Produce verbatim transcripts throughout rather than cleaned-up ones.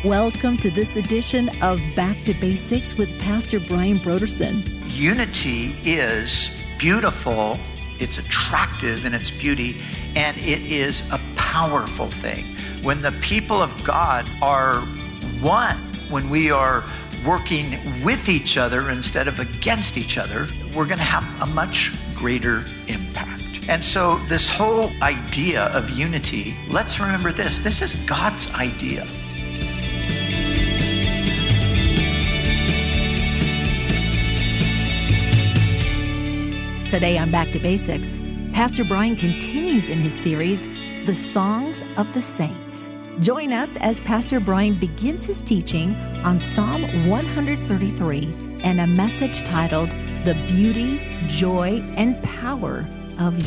Welcome to this edition of Back to Basics with Pastor Brian Brodersen. Unity is beautiful, it's attractive in its beauty, and it is a powerful thing. When the people of God are one, when we are working with each other instead of against each other, we're going to have a much greater impact. And so this whole idea of unity, let's remember this, this is God's idea. Today on Back to Basics, Pastor Brian continues in his series, The Songs of the Saints. Join us as Pastor Brian begins his teaching on Psalm one thirty-three and a message titled, The Beauty, Joy, and Power of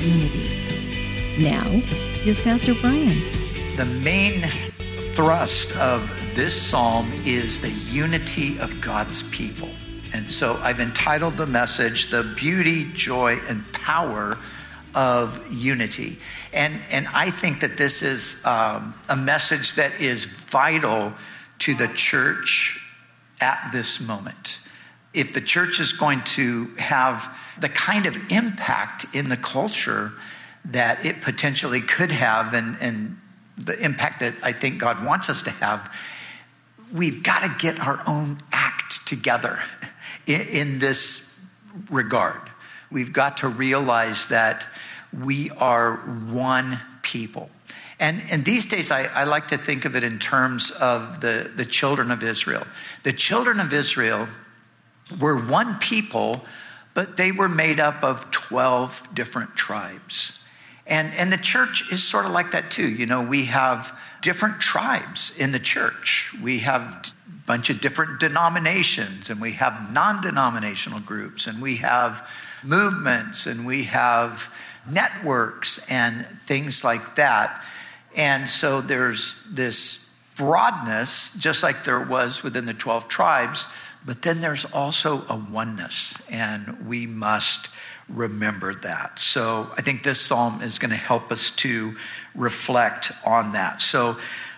Unity. Now, here's Pastor Brian. The main thrust of this psalm is the unity of God's people. And so I've entitled the message, The Beauty, Joy, and Power of Unity. And, and I think that this is um, a message that is vital to the church at this moment. If the church is going to have the kind of impact in the culture that it potentially could have, and, and the impact that I think God wants us to have, we've got to get our own act together in, in this regard. We've got to realize that we are one people. And, and these days, I, I like to think of it in terms of the, the children of Israel. The children of Israel were one people, but they were made up of twelve different tribes. And, and the church is sort of like that too. You know, we have different tribes in the church. We have a bunch of different denominations, and we have non-denominational groups, and we have movements, and we have networks and things like that. And so there's this broadness, just like there was within the twelve tribes, but then there's also a oneness, and we must remember that. So I think this psalm is going to help us to reflect on that. So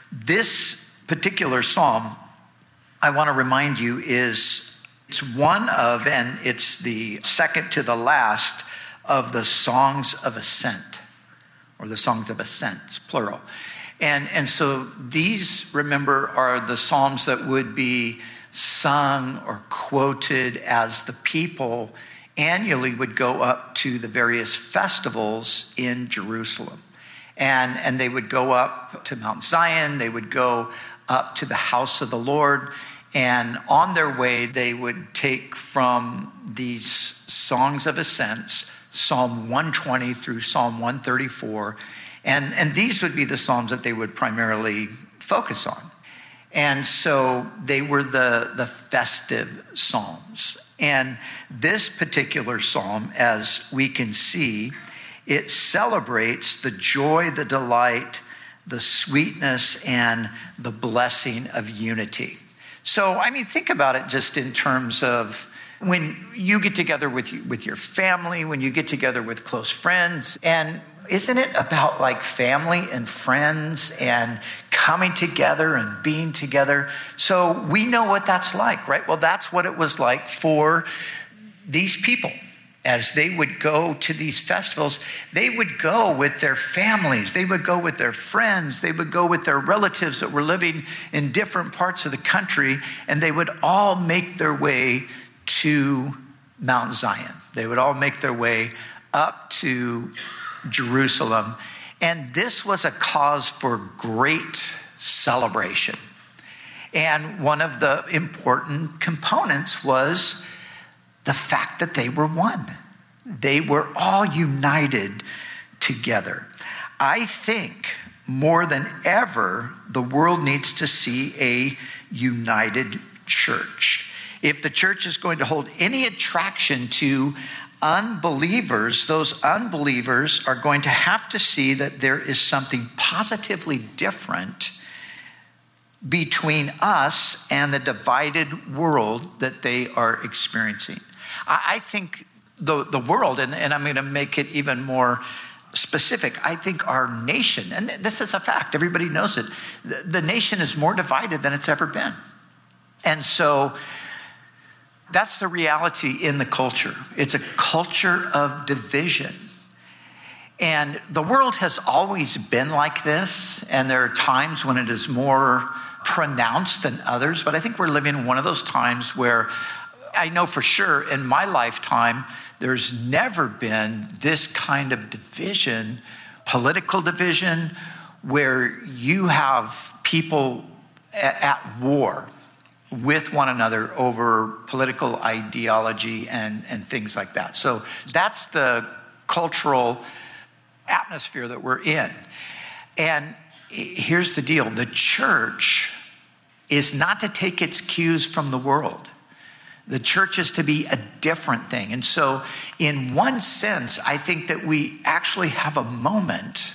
this particular psalm, I want to remind you, is it's one of, and it's the second to the last of the songs of ascent, or the songs of ascents, plural. And, and so these, remember, are the psalms that would be sung or quoted as the people annually would go up to the various festivals in Jerusalem. And, and they would go up to Mount Zion, they would go up to the house of the Lord, and on their way they would take from these songs of ascents, Psalm one twenty through Psalm one thirty-four, and, and these would be the psalms that they would primarily focus on. And so they were the, the festive psalms. And this particular psalm, as we can see, it celebrates the joy, the delight, the sweetness, and the blessing of unity. So, I mean, think about it just in terms of when you get together with you, with your family, when you get together with close friends, and isn't it about like family and friends and coming together and being together? So we know what that's like, right? Well, that's what it was like for these people. As they would go to these festivals, they would go with their families, they would go with their friends, they would go with their relatives that were living in different parts of the country, and they would all make their way to Mount Zion. They would all make their way up to Jerusalem. And this was a cause for great celebration. And one of the important components was the fact that they were one. They were all united together. I think more than ever, the world needs to see a united church. If the church is going to hold any attraction to unbelievers, those unbelievers are going to have to see that there is something positively different between us and the divided world that they are experiencing. I think the, the world, and, and I'm going to make it even more specific, I think our nation, and this is a fact, everybody knows it, the, the nation is more divided than it's ever been. And so that's the reality in the culture. It's a culture of division. And the world has always been like this, and there are times when it is more pronounced than others, but I think we're living in one of those times where I know for sure in my lifetime, there's never been this kind of division, political division, where you have people at war with one another over political ideology and, and things like that. So that's the cultural atmosphere that we're in. And here's the deal. The church is not to take its cues from the world. The church is to be a different thing. And so in one sense, I think that we actually have a moment.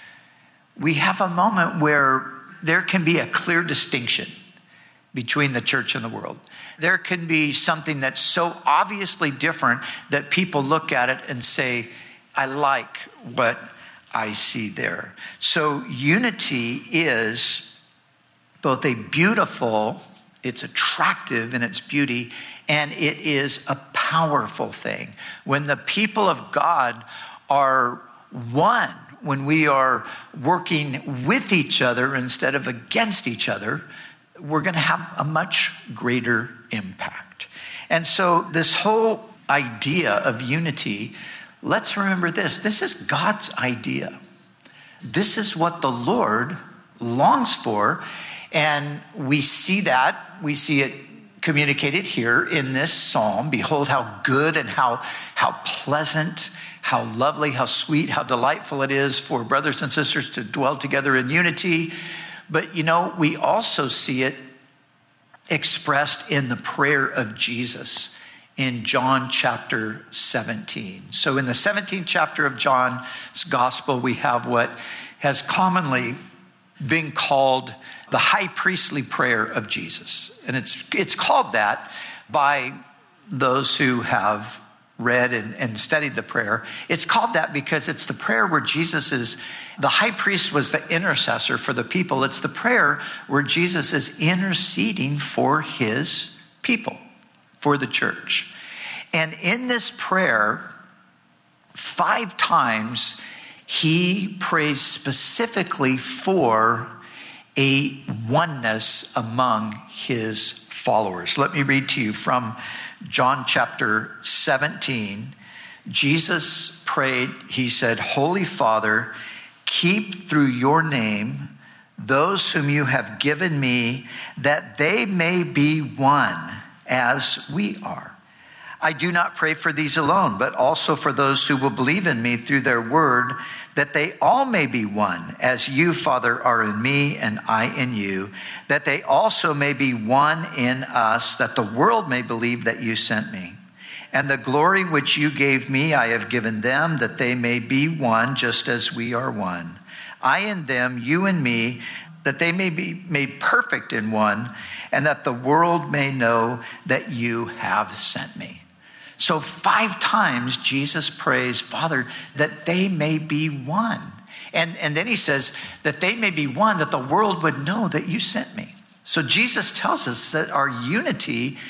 We have a moment where there can be a clear distinction between the church and the world. There can be something that's so obviously different that people look at it and say, I like what I see there. So unity is both a beautiful, it's attractive in its beauty, and it is a powerful thing. When the people of God are one, when we are working with each other instead of against each other, we're going to have a much greater impact. And so this whole idea of unity, let's remember this. This is God's idea. This is what the Lord longs for. And we see that. We see it communicated here in this psalm. Behold how good and how, how pleasant, how lovely, how sweet, how delightful it is for brothers and sisters to dwell together in unity. But, you know, we also see it expressed in the prayer of Jesus in John chapter seventeen. So in the seventeenth chapter of John's gospel, we have what has commonly been called the high priestly prayer of Jesus. And it's it's called that by those who have read and, and studied the prayer. It's called that because it's the prayer where Jesus is, the high priest was the intercessor for the people. It's the prayer where Jesus is interceding for his people, for the church. And in this prayer, five times he prays specifically for a oneness among his followers. Let me read to you from John chapter seventeen. Jesus prayed, he said, Holy Father, keep through your name those whom you have given me, that they may be one as we are. I do not pray for these alone, but also for those who will believe in me through their word, that they all may be one, as you, Father, are in me and I in you, that they also may be one in us, that the world may believe that you sent me. And the glory which you gave me, I have given them, that they may be one, just as we are one. I and them, you and me, that they may be made perfect in one, and that the world may know that you have sent me. So five times Jesus prays, Father, that they may be one. And, and then he says that they may be one, that the world would know that you sent me. So Jesus tells us that our unity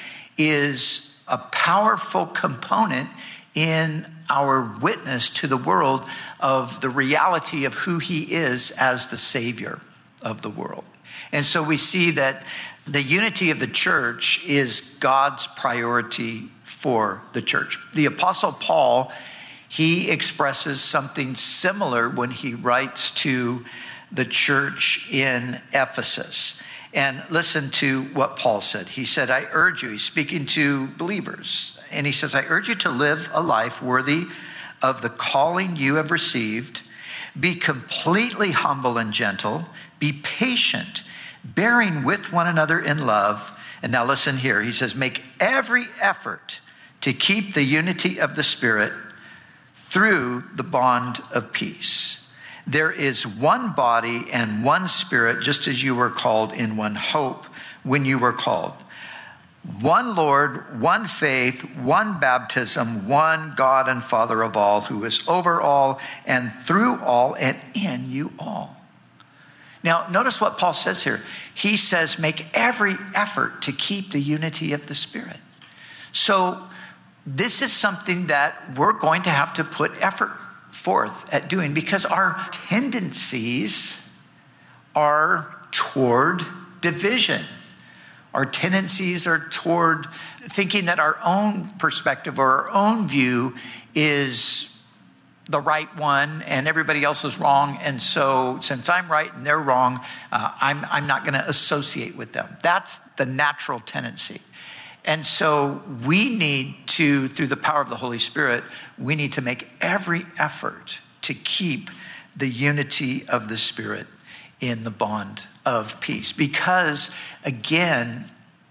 is a powerful component in our witness to the world of the reality of who he is as the Savior of the world. And so we see that the unity of the church is God's priority for the church. The Apostle Paul, he expresses something similar when he writes to the church in Ephesus. And listen to what Paul said. He said, I urge you, he's speaking to believers, and he says, I urge you to live a life worthy of the calling you have received. Be completely humble and gentle. Be patient, bearing with one another in love. And now listen here. He says, make every effort to keep the unity of the Spirit through the bond of peace. There is one body and one Spirit, just as you were called in one hope when you were called. one Lord, one faith, one baptism, one God and Father of all, who is over all and through all and in you all. Now, notice what Paul says here. He says, make every effort to keep the unity of the Spirit. So this is something that we're going to have to put effort forth at doing, because our tendencies are toward division. Our tendencies are toward thinking that our own perspective or our own view is the right one and everybody else is wrong. And so since I'm right and they're wrong, uh, I'm, I'm not going to associate with them. That's the natural tendency. And so we need to, through the power of the Holy Spirit, we need to make every effort to keep the unity of the Spirit in the bond of peace. Because, again,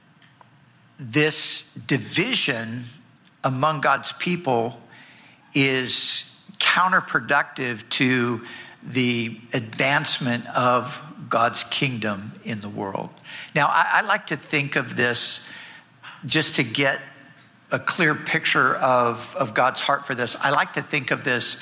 this division among God's people is counterproductive to the advancement of God's kingdom in the world. Now, I, I like to think of this, just to get a clear picture of, of God's heart for this. I like to think of this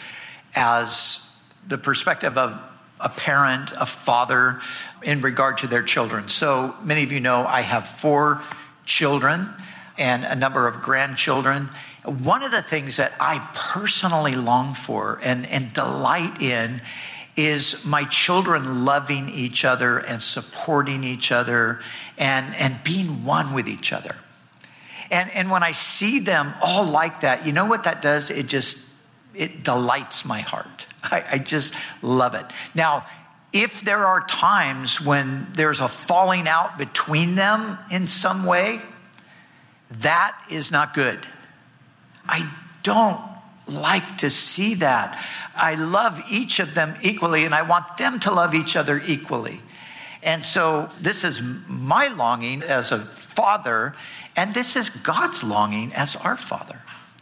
as the perspective of a parent, a father, in regard to their children. So many of you know I have four children and a number of grandchildren. One of the things that I personally long for and, and delight in is my children loving each other and supporting each other and, and being one with each other. And, and when I see them all like that, you know what that does? It just, it delights my heart. I, I just love it. Now, if there are times when there's a falling out between them in some way, that is not good. I don't like to see that. I love each of them equally, and I want them to love each other equally. And so this is my longing as a father, and this is God's longing as our Father.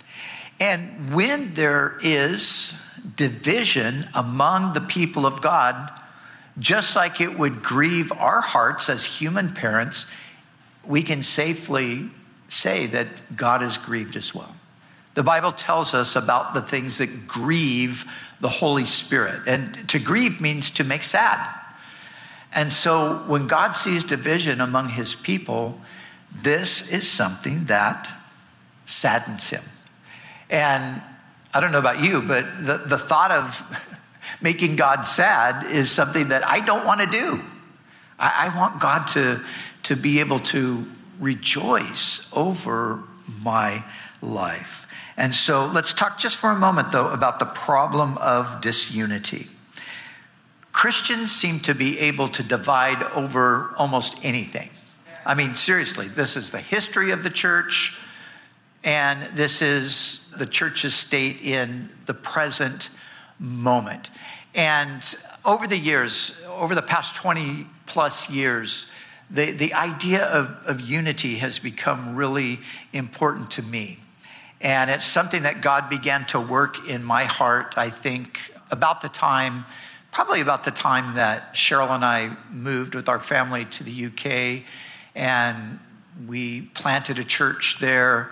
And when there is division among the people of God, just like it would grieve our hearts as human parents, we can safely say that God is grieved as well. The Bible tells us about the things that grieve the Holy Spirit. And to grieve means to make sad. And so when God sees division among his people, this is something that saddens him. And I don't know about you, but the, the thought of making God sad is something that I don't want to do. I, I want God to, to be able to rejoice over my life. And so let's talk just for a moment, though, about the problem of disunity. Christians seem to be able to divide over almost anything. I mean, seriously, this is the history of the church, and this is the church's state in the present moment. And over the years, over the past twenty plus years, the, the idea of, of unity has become really important to me. And it's something that God began to work in my heart, I think, about the time, probably about the time that Cheryl and I moved with our family to the U K, and we planted a church there.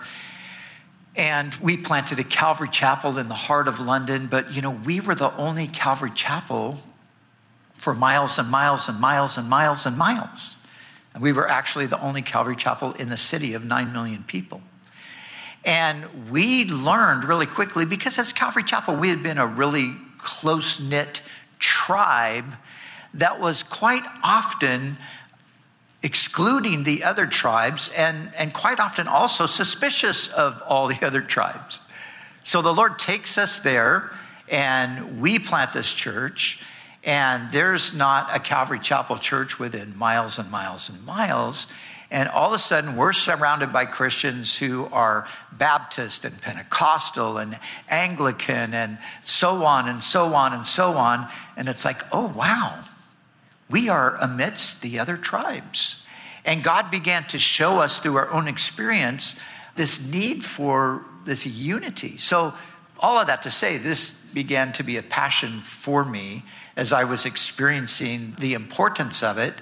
And we planted a Calvary Chapel in the heart of London. But, you know, we were the only Calvary Chapel for miles and miles and miles and miles and miles. And we were actually the only Calvary Chapel in the city of nine million people. And we learned really quickly, because as Calvary Chapel, we had been a really close-knit tribe that was quite often excluding the other tribes, and, and quite often also suspicious of all the other tribes. So the Lord takes us there, and we plant this church, and there's not a Calvary Chapel church within miles and miles and miles. And all of a sudden, we're surrounded by Christians who are Baptist and Pentecostal and Anglican and so on and so on and so on. And it's like, oh, wow. We are amidst the other tribes. And God began to show us through our own experience this need for this unity. So all of that to say, this began to be a passion for me as I was experiencing the importance of it.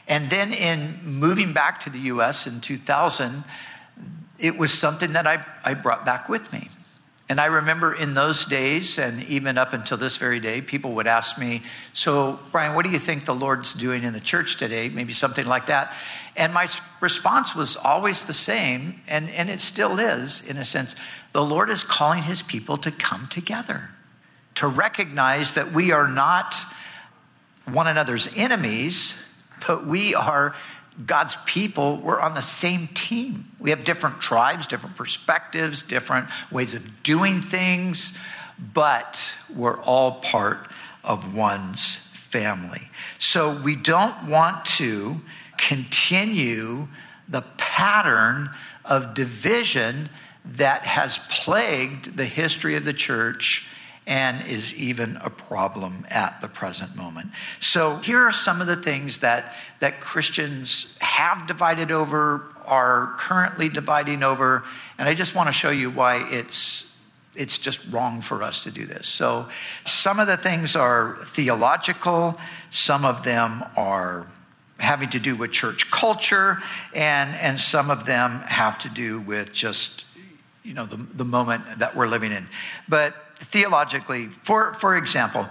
And then in moving back to the U S in two thousand, it was something that I, I brought back with me. And I remember in those days, and even up until this very day, people would ask me, so Brian, what do you think the Lord's doing in the church today? Maybe something like that. And my response was always the same, and, and it still is, in a sense. The Lord is calling his people to come together, to recognize that we are not one another's enemies, but we are God's people. We're on the same team. We have different tribes, different perspectives, different ways of doing things, but we're all part of one's family. So we don't want to continue the pattern of division that has plagued the history of the church and is even a problem at the present moment. So here are some of the things that, that Christians have divided over, are currently dividing over, and I just want to show you why it's, it's just wrong for us to do this. So some of the things are theological, some of them are having to do with church culture, and, and some of them have to do with just, you know, the, the moment that we're living in. But theologically, for, for example,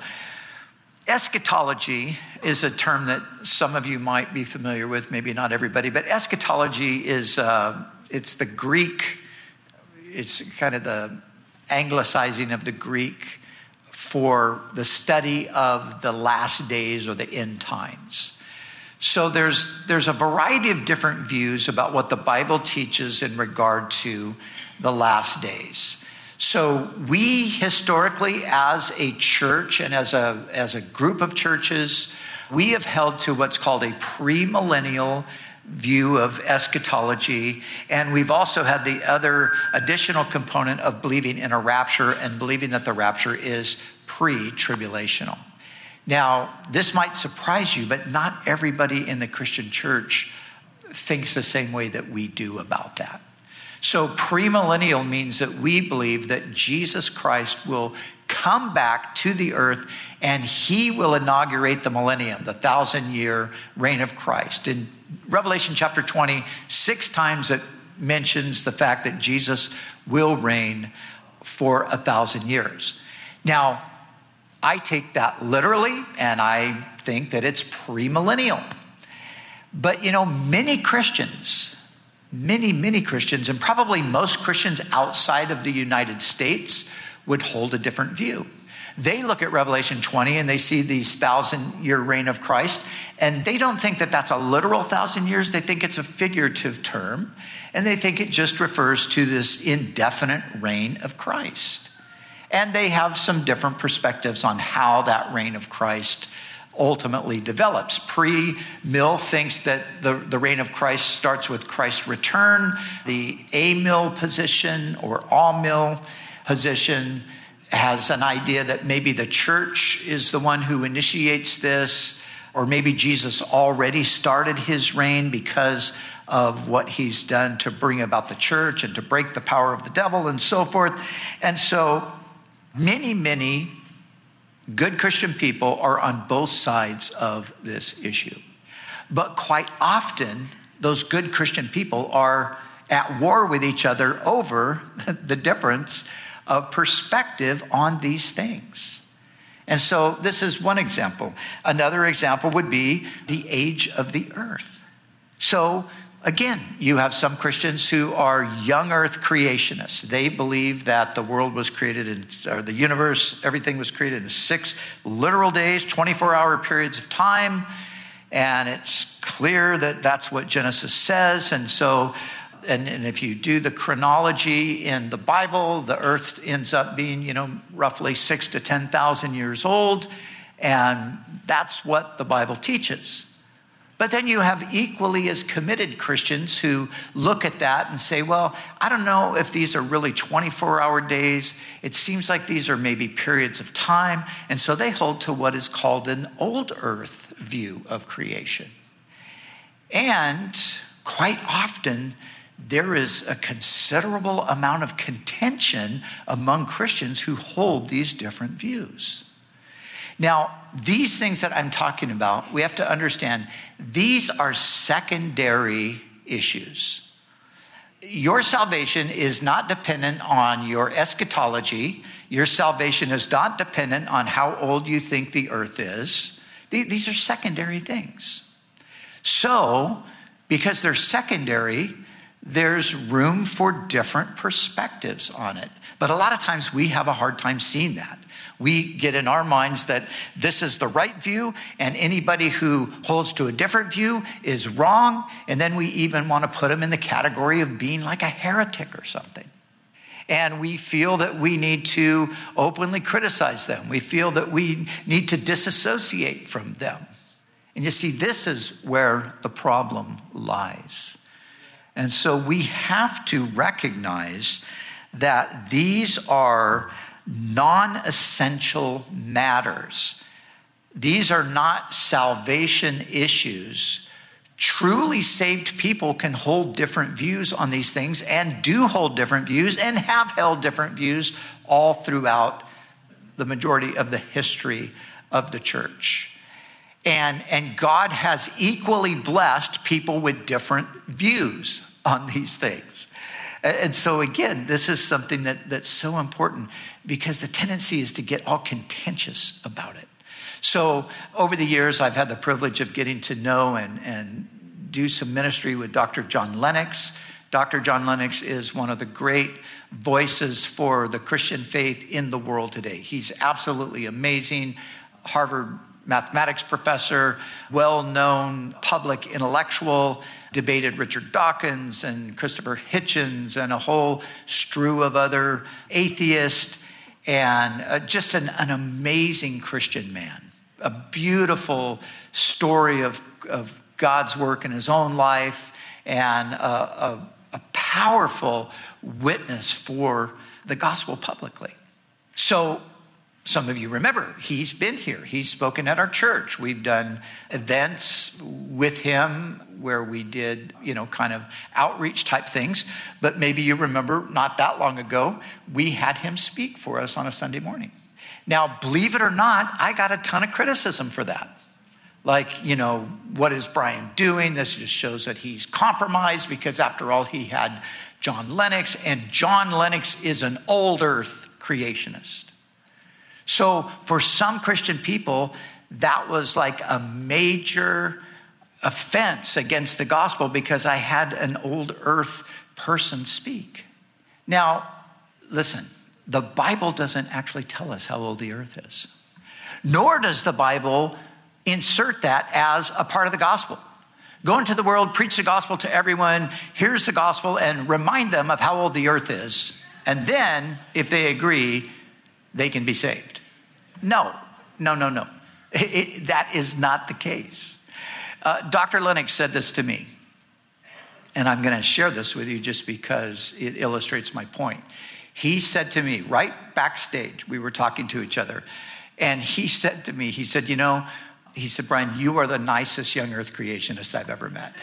eschatology is a term that some of you might be familiar with, maybe not everybody, but eschatology is, uh, it's the Greek, it's kind of the anglicizing of the Greek for the study of the last days or the end times. So there's, there's a variety of different views about what the Bible teaches in regard to the last days. So we historically, as a church and as a, as a group of churches, we have held to what's called a premillennial view of eschatology. And we've also had the other additional component of believing in a rapture and believing that the rapture is pre-tribulational. Now, this might surprise you, but not everybody in the Christian church thinks the same way that we do about that. So premillennial means that we believe that Jesus Christ will come back to the earth and he will inaugurate the millennium, the thousand-year reign of Christ. In Revelation chapter twenty, six times it mentions the fact that Jesus will reign for a thousand years. Now, I take that literally, and I think that it's premillennial. But, you know, many Christians... Many, many Christians, and probably most Christians outside of the United States, would hold a different view. They look at Revelation twenty and they see the thousand-year reign of Christ, and they don't think that that's a literal thousand years. They think it's a figurative term, and they think it just refers to this indefinite reign of Christ. And they have some different perspectives on how that reign of Christ ultimately develops. Pre-mill thinks that the, the reign of Christ starts with Christ's return. The a-mill position or all-mill position has an idea that maybe the church is the one who initiates this, or maybe Jesus already started his reign because of what he's done to bring about the church and to break the power of the devil and so forth. And so many, many good Christian people are on both sides of this issue. But quite often, those good Christian people are at war with each other over the difference of perspective on these things. And so this is one example. Another example would be the age of the earth. So again, you have some Christians who are young earth creationists. They believe that the world was created in, or the universe, everything was created in six literal days, twenty-four hour periods of time. And it's clear that that's what Genesis says. And so, and, and if you do the chronology in the Bible, the earth ends up being, you know, roughly six to ten thousand years old. And that's what the Bible teaches. But then you have equally as committed Christians who look at that and say, well, I don't know if these are really twenty-four hour days. It seems like these are maybe periods of time. And so they hold to what is called an old earth view of creation. And quite often, there is a considerable amount of contention among Christians who hold these different views. Now, these things that I'm talking about, we have to understand, these are secondary issues. Your salvation is not dependent on your eschatology. Your salvation is not dependent on how old you think the earth is. These are secondary things. So, because they're secondary, there's room for different perspectives on it. But a lot of times we have a hard time seeing that. We get in our minds that this is the right view, and anybody who holds to a different view is wrong. And then we even want to put them in the category of being like a heretic or something. And we feel that we need to openly criticize them. We feel that we need to disassociate from them. And you see, this is where the problem lies. And so we have to recognize that these are non-essential matters. These are not salvation issues. Truly saved people can hold different views on these things, and do hold different views, and have held different views all throughout the majority of the history of the church. And, and God has equally blessed people with different views on these things. And so again, this is something that, that's so important, because the tendency is to get all contentious about it. So over the years, I've had the privilege of getting to know and, and do some ministry with Doctor John Lennox. Doctor John Lennox is one of the great voices for the Christian faith in the world today. He's absolutely amazing. Harvard mathematics professor, well-known public intellectual, debated Richard Dawkins and Christopher Hitchens and a whole strew of other atheists, and uh, just an, an amazing Christian man. A beautiful story of, of God's work in his own life, and a, a, a powerful witness for the gospel publicly. So some of you remember, he's been here. He's spoken at our church. We've done events with him where we did, you know, kind of outreach type things. But maybe you remember not that long ago, we had him speak for us on a Sunday morning. Now, believe it or not, I got a ton of criticism for that. Like, you know, what is Brian doing? This just shows that he's compromised, because after all, he had John Lennox, and John Lennox is an old earth creationist. So for some Christian people, that was like a major offense against the gospel, because I had an old earth person speak. Now, listen, the Bible doesn't actually tell us how old the earth is. Nor does the Bible insert that as a part of the gospel. Go into the world, preach the gospel to everyone, here's the gospel, and remind them of how old the earth is. And then, if they agree, they can be saved. No, no, no, no. It, it, that is not the case. Uh, Doctor Lennox said this to me, and I'm going to share this with you just because it illustrates my point. He said to me, right backstage, we were talking to each other, and he said to me, he said, you know, he said, Brian, you are the nicest young earth creationist I've ever met.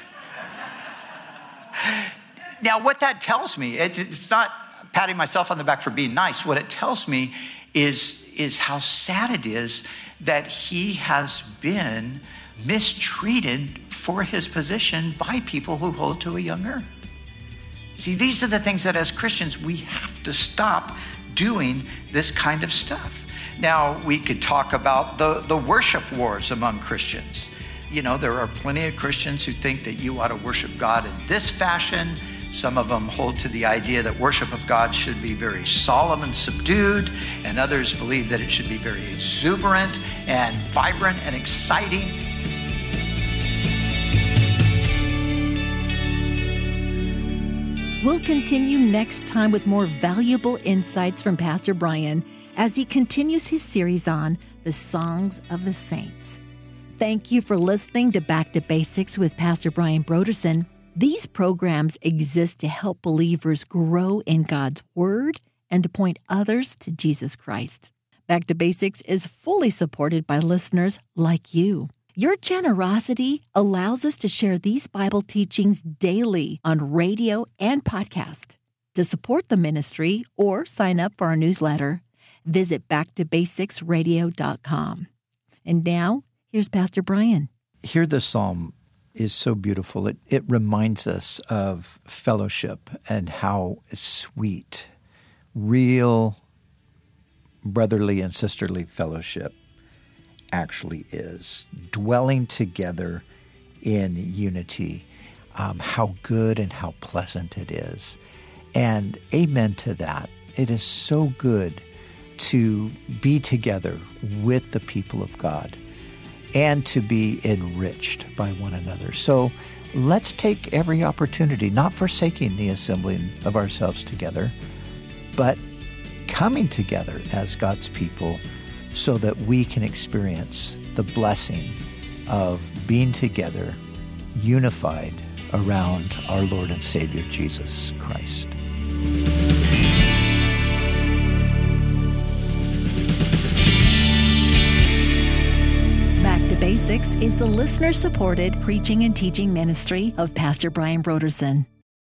Now, what that tells me, it, it's not patting myself on the back for being nice. What it tells me is, is how sad it is that he has been mistreated for his position by people who hold to a young earth. See, these are the things that as Christians, we have to stop doing this kind of stuff. Now, we could talk about the, the worship wars among Christians. You know, there are plenty of Christians who think that you ought to worship God in this fashion. Some of them hold to the idea that worship of God should be very solemn and subdued, and others believe that it should be very exuberant and vibrant and exciting. We'll continue next time with more valuable insights from Pastor Brian as he continues his series on the Songs of the Saints. Thank you for listening to Back to Basics with Pastor Brian Brodersen. These programs exist to help believers grow in God's Word and to point others to Jesus Christ. Back to Basics is fully supported by listeners like you. Your generosity allows us to share these Bible teachings daily on radio and podcast. To support the ministry or sign up for our newsletter, visit back to basics radio dot com. And now, here's Pastor Brian. Here the psalm is so beautiful. It, it reminds us of fellowship and how sweet, real brotherly and sisterly fellowship actually is. Dwelling together in unity, um, how good and how pleasant it is. And amen to that. It is so good to be together with the people of God and to be enriched by one another. So let's take every opportunity, not forsaking the assembling of ourselves together, but coming together as God's people so that we can experience the blessing of being together, unified around our Lord and Savior, Jesus Christ. Back to Basics is the listener-supported preaching and teaching ministry of Pastor Brian Brodersen.